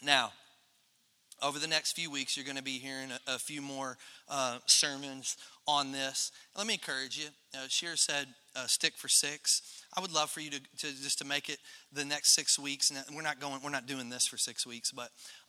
Now, over the next few weeks, you're going to be hearing a few more sermons on this. Let me encourage you. Sheer said, stick for 6. I would love for you to make it the next 6 weeks. And we're not doing this for 6 weeks, but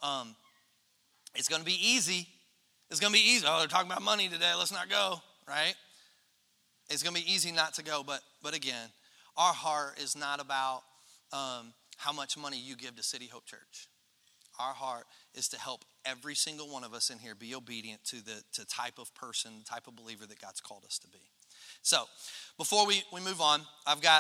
it's going to be easy. It's going to be easy. Oh, they're talking about money today. Let's not go, right? It's going to be easy not to go. But again, our heart is not about how much money you give to City Hope Church. Our heart is to help every single one of us in here be obedient to the type of person, the type of believer that God's called us to be. So before we move on, I've got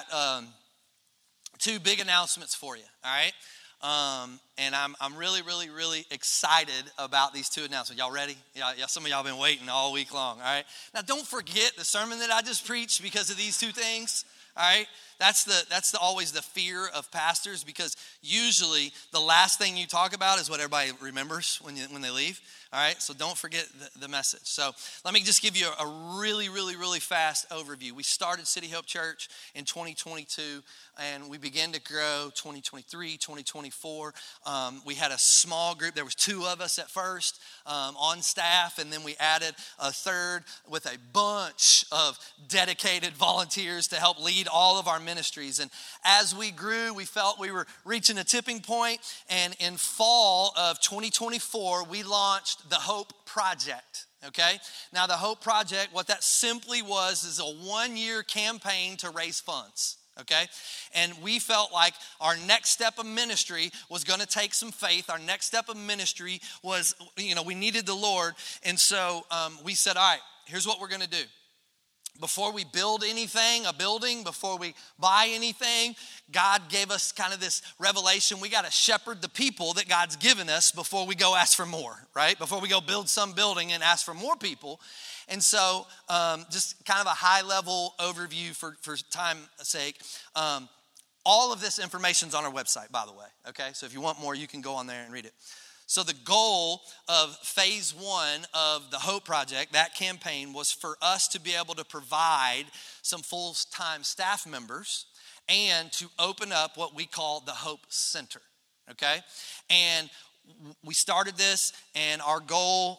2 big announcemements for you, all right? And I'm really, really, really excited about these 2 announcements. Y'all ready? Yeah, some of y'all been waiting all week long, all right? Now, don't forget the sermon that I just preached because of these 2 things. All right, that's always the fear of pastors, because usually the last thing you talk about is what everybody remembers when they leave. All right, so don't forget the message. So let me just give you a really, really, really fast overview. We started City Hope Church in 2022, and we began to grow 2023, 2024. We had a small group. There was 2 of us at first on staff, and then we added a 3rd with a bunch of dedicated volunteers to help lead all of our ministries. And as we grew, we felt we were reaching a tipping point, and in fall of 2024, we launched the Hope Project. Okay, now the Hope Project, what that simply was is a 1-year campaign to raise funds. Okay, and we felt like our next step of ministry was going to take some faith. Our next step of ministry was, we needed the Lord. And so we said, all right, here's what we're going to do. Before we build a building, before we buy anything, God gave us kind of this revelation. We got to shepherd the people that God's given us before we go ask for more, right? Before we go build some building and ask for more people. And so just kind of a high-level overview for time's sake. All of this information's on our website, by the way, okay? So if you want more, you can go on there and read it. So the goal of phase 1 of the Hope Project, that campaign, was for us to be able to provide some full-time staff members and to open up what we call the Hope Center, okay? And we started this, and our goal,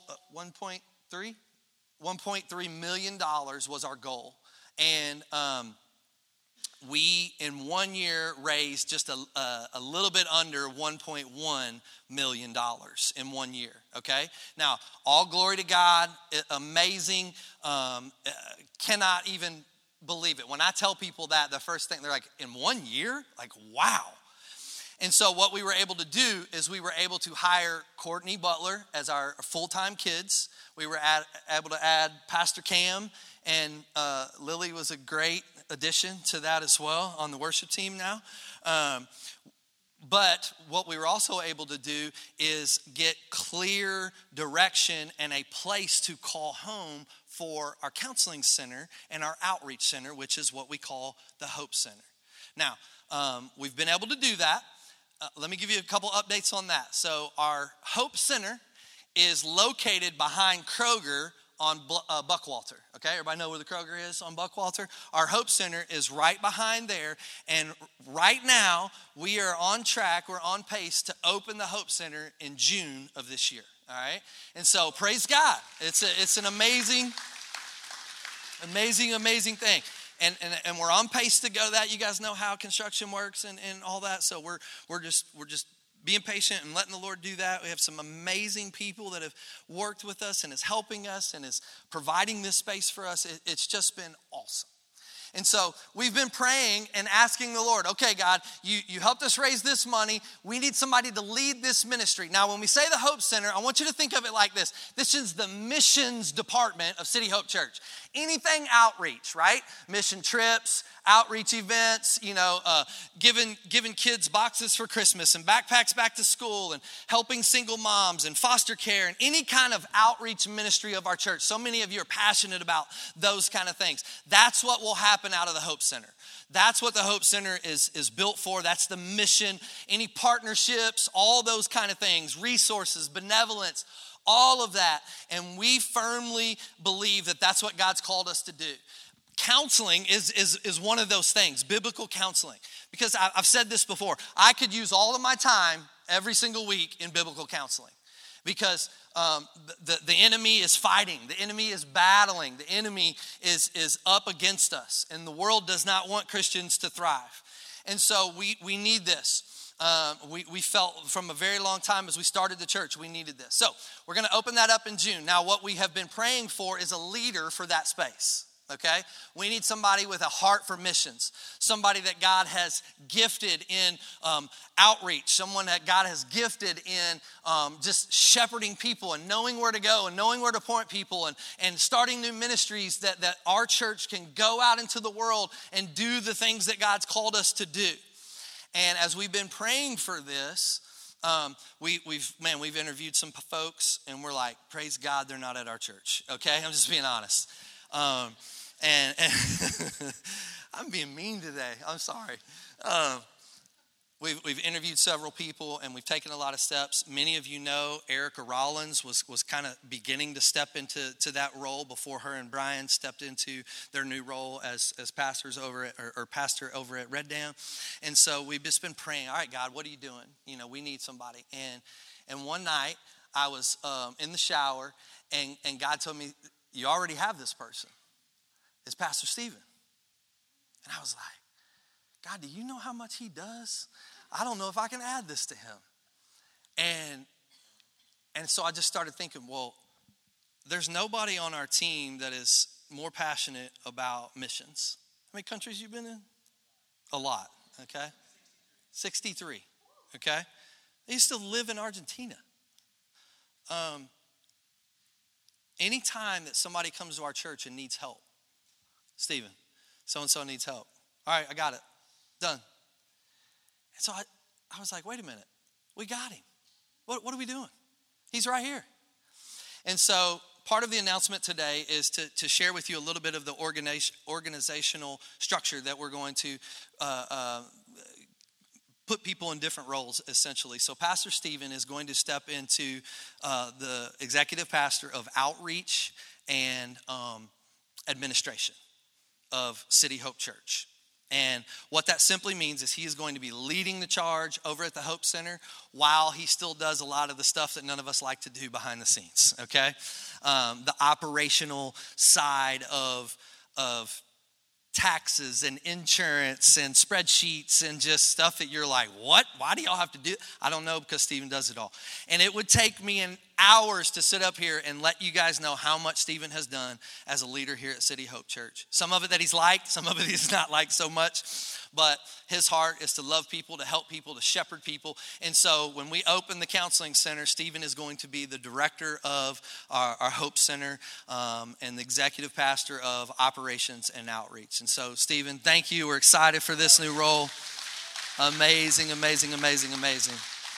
$1.3 million was our goal. And we, in 1 year, raised just a little bit under $1.1 million in 1 year, okay? Now, all glory to God, amazing, cannot even believe it. When I tell people that, the first thing, they're like, in 1 year? Like, wow. And so what we were able to do is we were able to hire Courtney Butler as our full-time kids. We were able to add Pastor Cam, and Lily was a great addition to that as well on the worship team now. But what we were also able to do is get clear direction and a place to call home for our counseling center and our outreach center, which is what we call the Hope Center. Now, we've been able to do that. Let me give you a couple updates on that. So our Hope Center is located behind Kroger on Buckwalter. Okay, everybody know where the Kroger is on Buckwalter? Our Hope Center is right behind there, and right now we are on track, we're on pace to open the Hope Center in June of this year. All right, and so praise God. It's an amazing thing. And we're on pace to go that. You guys know how construction works and all that. So we're just being patient and letting the Lord do that. We have some amazing people that have worked with us and is helping us and is providing this space for us. It's just been awesome. And so we've been praying and asking the Lord, okay, God, you helped us raise this money. We need somebody to lead this ministry. Now, when we say the Hope Center, I want you to think of it like this. This is the missions department of City Hope Church. Anything outreach, right? Mission trips, outreach events, giving kids boxes for Christmas and backpacks back to school and helping single moms and foster care and any kind of outreach ministry of our church. So many of you are passionate about those kind of things. That's what will happen out of the Hope Center. That's what the Hope Center is built for. That's the mission. Any partnerships, all those kind of things, resources, benevolence, all of that. And we firmly believe that that's what God's called us to do. Counseling is one of those things, biblical counseling. Because I've said this before, I could use all of my time every single week in biblical counseling. Because the enemy is fighting, the enemy is battling, the enemy is up against us, and the world does not want Christians to thrive. And so we need this. We felt from a very long time as we started the church, we needed this. So we're going to open that up in June. Now, what we have been praying for is a leader for that space. Okay, we need somebody with a heart for missions, somebody that God has gifted in outreach, someone that God has gifted in just shepherding people and knowing where to go and knowing where to point people and starting new ministries that our church can go out into the world and do the things that God's called us to do. And as we've been praying for this, we've interviewed some folks, and we're like, praise God, they're not at our church. Okay, I'm just being honest. And I'm being mean today. I'm sorry. We've interviewed several people, and we've taken a lot of steps. Many of you know Erica Rollins was kind of beginning to step into that role before her and Brian stepped into their new role as pastors over at, or pastor over at Red Dam. And so we've just been praying, all right, God, what are you doing? You know, we need somebody. And one night I was in the shower, and God told me, you already have this person. It's Pastor Stephen. And I was like, God, do you know how much he does? I don't know if I can add this to him. And so I just started thinking, well, there's nobody on our team that is more passionate about missions. How many countries you been in? A lot, okay? 63, okay? I used to live in Argentina. Anytime that somebody comes to our church and needs help, Stephen, so-and-so needs help. All right, I got it. Done. And so I was like, wait a minute. We got him. What are we doing? He's right here. And so part of the announcement today is to share with you a little bit of the organizational structure that we're going to put people in different roles, essentially. So Pastor Stephen is going to step into the executive pastor of outreach and administration of City Hope Church. And what that simply means is he is going to be leading the charge over at the Hope Center while he still does a lot of the stuff that none of us like to do behind the scenes, okay? The operational side of taxes and insurance and spreadsheets and just stuff that you're like, what? Why do y'all have to do it? I don't know, because Stephen does it all. And it would take me hours to sit up here and let you guys know how much Stephen has done as a leader here at City Hope Church. Some of it that he's liked, some of it he's not liked so much, but his heart is to love people, to help people, to shepherd people. And so when we open the counseling center, Stephen is going to be the director of our Hope Center and the executive pastor of operations and outreach. And so Stephen, thank you. We're excited for this new role. Amazing, amazing, amazing, amazing.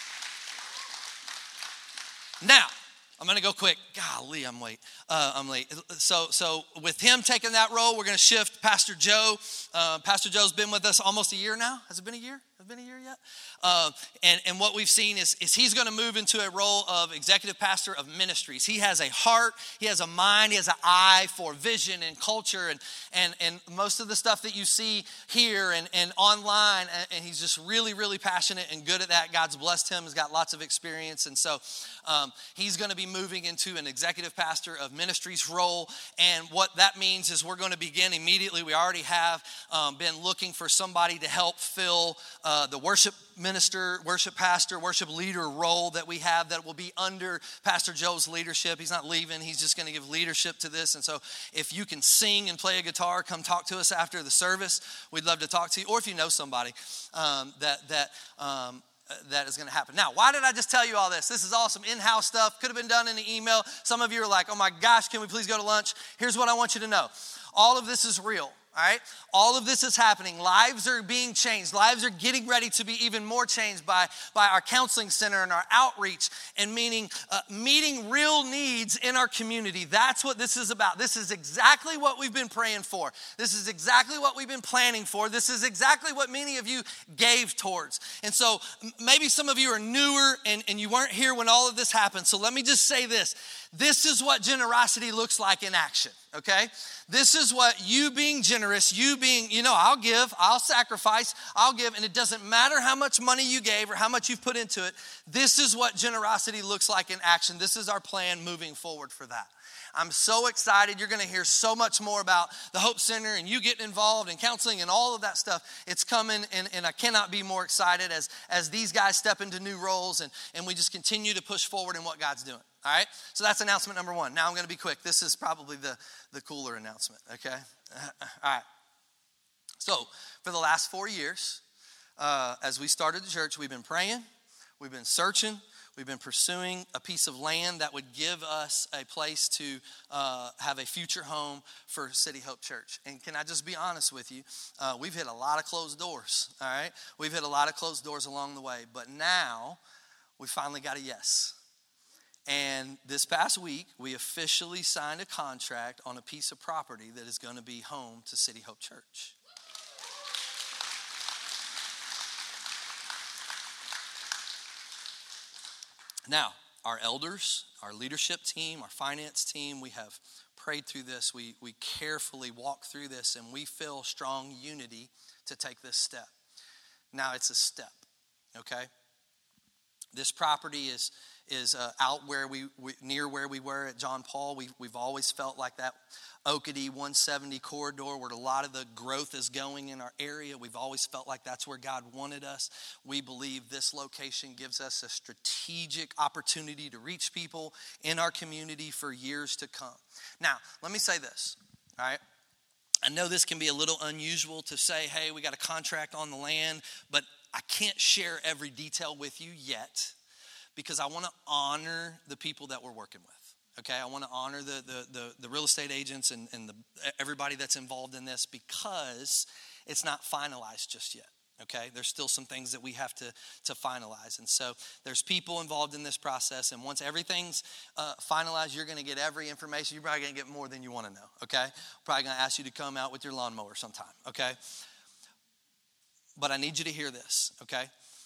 Now, I'm going to go quick. Golly, I'm late. So with him taking that role, we're going to shift Pastor Joe. Pastor Joe's been with us almost a year now. Has it been a year? Has it been a year yet? And what we've seen is he's going to move into a role of executive pastor of ministries. He has a heart, he has a mind, he has an eye for vision and culture and most of the stuff that you see here and online. And he's just really, really passionate and good at that. God's blessed him. He's got lots of experience. And so he's going to be moving into an executive pastor of ministries role. And what that means is we're going to begin immediately. We already have been looking for somebody to help fill the worship minister, worship pastor, worship leader role that we have that will be under Pastor Joe's leadership. He's not leaving. He's just going to give leadership to this. And so if you can sing and play a guitar, come talk to us after the service. We'd love to talk to you. Or if you know somebody that is going to happen. Now, why did I just tell you all this? This is all some in-house stuff. Could have been done in the email. Some of you are like, oh my gosh, can we please go to lunch? Here's what I want you to know. All of this is real. All right? All of this is happening. Lives are being changed. Lives are getting ready to be even more changed by our counseling center and our outreach and meeting real needs in our community. That's what this is about. This is exactly what we've been praying for. This is exactly what we've been planning for. This is exactly what many of you gave towards. And so maybe some of you are newer and you weren't here when all of this happened. So let me just say this. This is what generosity looks like in action, okay? This is what you being generous, you being, I'll give, I'll sacrifice, I'll give, and it doesn't matter how much money you gave or how much you've put into it. This is what generosity looks like in action. This is our plan moving forward for that. I'm so excited. You're going to hear so much more about the Hope Center and you getting involved in counseling and all of that stuff. It's coming, and I cannot be more excited as these guys step into new roles and we just continue to push forward in what God's doing. All right? So that's announcement number one. Now I'm going to be quick. This is probably the cooler announcement, okay? All right. So for the last 4 years, as we started the church, we've been praying, we've been searching, we've been pursuing a piece of land that would give us a place to have a future home for City Hope Church. And can I just be honest with you? We've hit a lot of closed doors, all right? We've hit a lot of closed doors along the way. But now we finally got a yes. And this past week, we officially signed a contract on a piece of property that is going to be home to City Hope Church. Now, our elders, our leadership team, our finance team, we have prayed through this. We carefully walked through this, and we feel strong unity to take this step. Now, it's a step, okay? This property is out where near where we were at John Paul. We've always felt like that Oakady 170 corridor where a lot of the growth is going in our area. We've always felt like that's where God wanted us. We believe this location gives us a strategic opportunity to reach people in our community for years to come. Now, let me say this, all right? I know this can be a little unusual to say, hey, we got a contract on the land, but I can't share every detail with you yet because I want to honor the people that we're working with. Okay, I want to honor the real estate agents and everybody that's involved in this because it's not finalized just yet. Okay, there's still some things that we have to finalize. And so there's people involved in this process. And once everything's finalized, you're going to get every information. You're probably going to get more than you want to know. Okay, probably going to ask you to come out with your lawnmower sometime. Okay, but I need you to hear this. Okay,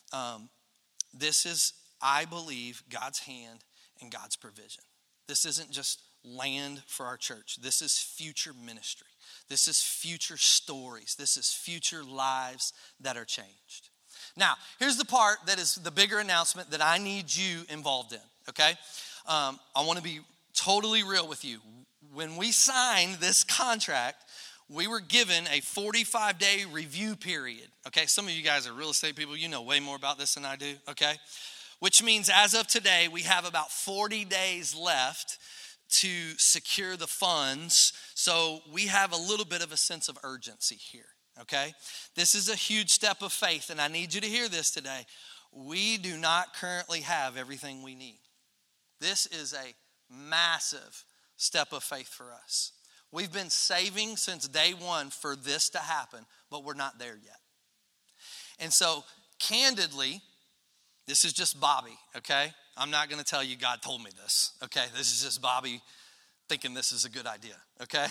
this is, I believe, God's hand and God's provision. This isn't just land for our church. This is future ministry. This is future stories. This is future lives that are changed. Now, here's the part that is the bigger announcement that I need you involved in, okay? I want to be totally real with you. When we signed this contract, we were given a 45-day review period, okay? Some of you guys are real estate people. You know way more about this than I do, okay? Which means as of today, we have about 40 days left to secure the funds. So we have a little bit of a sense of urgency here, okay? This is a huge step of faith, and I need you to hear this today. We do not currently have everything we need. This is a massive step of faith for us. We've been saving since day one for this to happen, but we're not there yet. And so, candidly, this is just Bobby, okay? I'm not going to tell you God told me this, okay? This is just Bobby thinking this is a good idea, okay?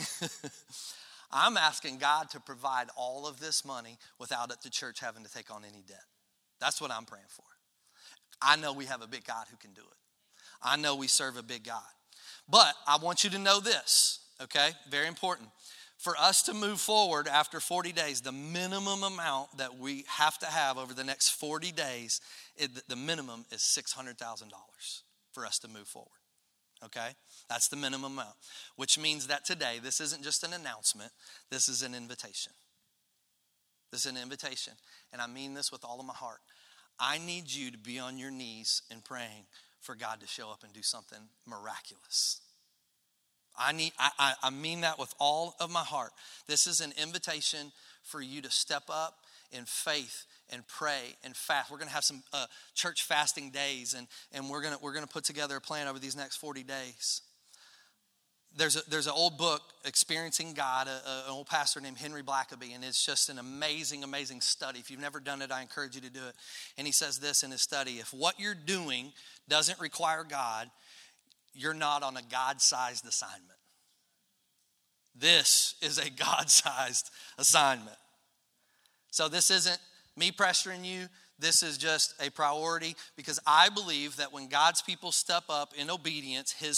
I'm asking God to provide all of this money without the church having to take on any debt. That's what I'm praying for. I know we have a big God who can do it. I know we serve a big God. But I want you to know this, okay? Very important. For us to move forward after 40 days, the minimum amount that we have to have over the next 40 days, the minimum is $600,000 for us to move forward, okay? That's the minimum amount, which means that today, this isn't just an announcement, this is an invitation. This is an invitation, and I mean this with all of my heart. I need you to be on your knees and praying for God to show up and do something miraculous. I mean that with all of my heart. This is an invitation for you to step up in faith and pray and fast. We're going to have some church fasting days, and we're going to put together a plan over these next 40 days. There's an old book, Experiencing God, an old pastor named Henry Blackaby, and it's just an amazing, amazing study. If you've never done it, I encourage you to do it. And he says this in his study: if what you're doing doesn't require God, you're not on a God-sized assignment. This is a God-sized assignment. So this isn't me pressuring you. This is just a priority because I believe that when God's people step up in obedience, his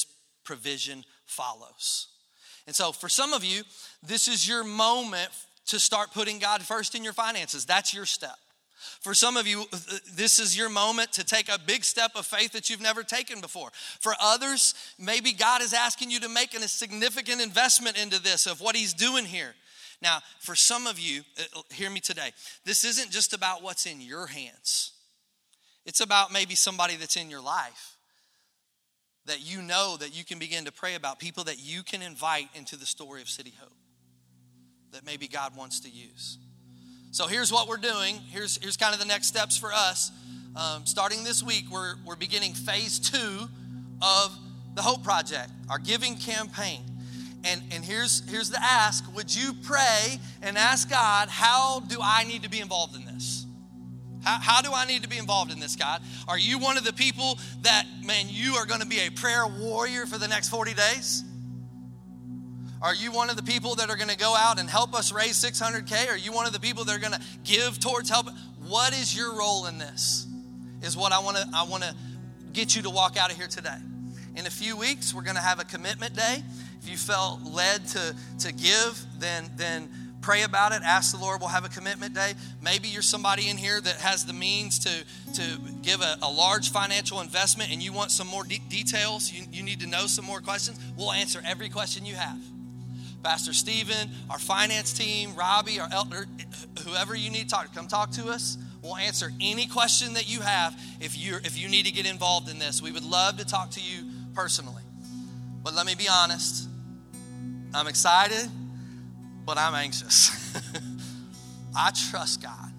provision follows. And so for some of you, this is your moment to start putting God first in your finances. That's your step. For some of you, this is your moment to take a big step of faith that you've never taken before. For others, maybe God is asking you to make a significant investment into this, of what he's doing here. Now, for some of you, hear me today, this isn't just about what's in your hands. It's about maybe somebody that's in your life that you know that you can begin to pray about, people that you can invite into the story of City Hope that maybe God wants to use. So here's what we're doing. Here's kind of the next steps for us. Starting this week, we're beginning phase 2 of the Hope Project, our giving campaign. And here's the ask. Would you pray and ask God, how do I need to be involved in this? How do I need to be involved in this, God? Are you one of the people that, man, you are going to be a prayer warrior for the next 40 days? Are you one of the people that are going to go out and help us raise $600K? Are you one of the people that are going to give towards help? What is your role in this? Is what I want to get you to walk out of here today. In a few weeks, we're going to have a commitment day. If you felt led to give, then pray about it. Ask the Lord. We'll have a commitment day. Maybe you're somebody in here that has the means to give a large financial investment and you want some more details. You need to know some more questions. We'll answer every question you have. Pastor Stephen, our finance team, Robbie, our elder, whoever you need to talk to, come talk to us. We'll answer any question that you have if you need to get involved in this. We would love to talk to you personally. But let me be honest. I'm excited, but I'm anxious. I trust God.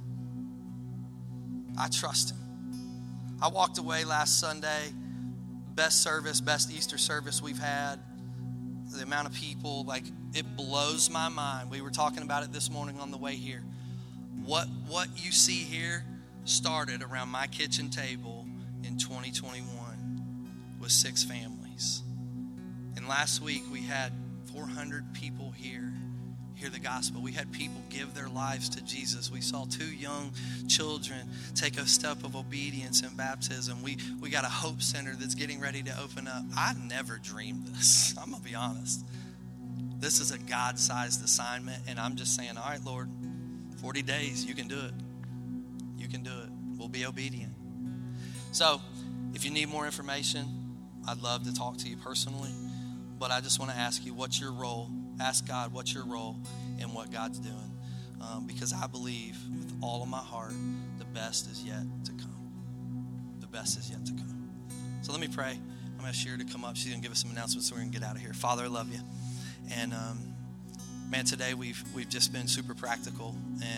I trust him. I walked away last Sunday, best service, best Easter service we've had. The amount of people, like, it blows my mind. We were talking about it this morning on the way here. What you see here started around my kitchen table in 2021 with 6 families. And last week we had 400 people hear the gospel. We had people give their lives to Jesus. We saw 2 young children take a step of obedience in baptism. We got a Hope Center that's getting ready to open up. I never dreamed this. I'm going to be honest. This is a God-sized assignment, and I'm just saying, all right, Lord, 40 days, you can do it. You can do it. We'll be obedient. So if you need more information, I'd love to talk to you personally, but I just want to ask you, what's your role? Ask God, what's your role in what God's doing? Because I believe with all of my heart, the best is yet to come. The best is yet to come. So let me pray. I'm going to ask Shira to come up. She's going to give us some announcements so we're going to get out of here. Father, I love you. And man, today we've just been super practical.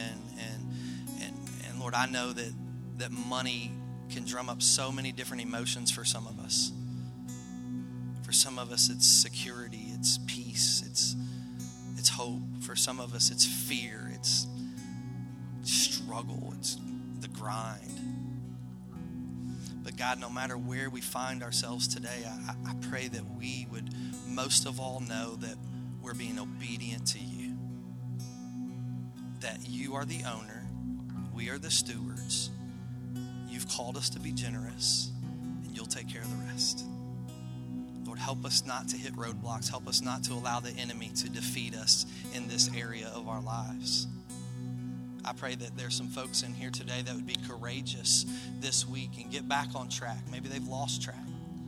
And Lord, I know that money can drum up so many different emotions for some of us. For some of us, it's security, it's peace, it's hope. For some of us, it's fear, it's struggle, it's the grind. But God, no matter where we find ourselves today, I pray that we would most of all know that we're being obedient to you. That you are the owner, we are the stewards. You've called us to be generous, and you'll take care of the rest. Lord, help us not to hit roadblocks. Help us not to allow the enemy to defeat us in this area of our lives. I pray that there's some folks in here today that would be courageous this week and get back on track. Maybe they've lost track.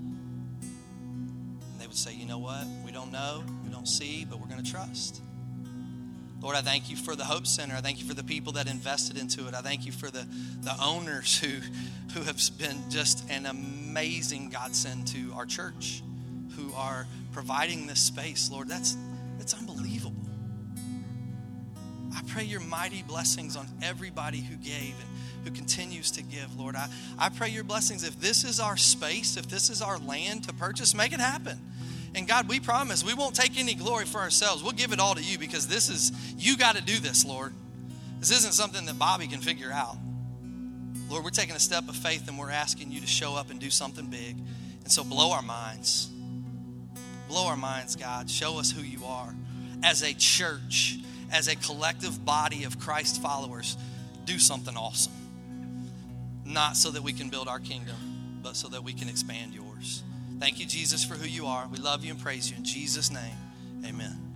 And they would say, you know what? We don't know, we don't see, but we're going to trust. Lord, I thank you for the Hope Center. I thank you for the people that invested into it. I thank you for the owners who have been just an amazing godsend to our church, who are providing this space. Lord, that's unbelievable. I pray your mighty blessings on everybody who gave and who continues to give, Lord. I pray your blessings. If this is our space, if this is our land to purchase, make it happen. And God, we promise we won't take any glory for ourselves. We'll give it all to you because you got to do this, Lord. This isn't something that Bobby can figure out. Lord, we're taking a step of faith and we're asking you to show up and do something big. And so blow our minds. Blow our minds, God. Show us who you are. As a church, as a collective body of Christ followers, do something awesome. Not so that we can build our kingdom, but so that we can expand yours. Thank you, Jesus, for who you are. We love you and praise you. In Jesus' name, amen.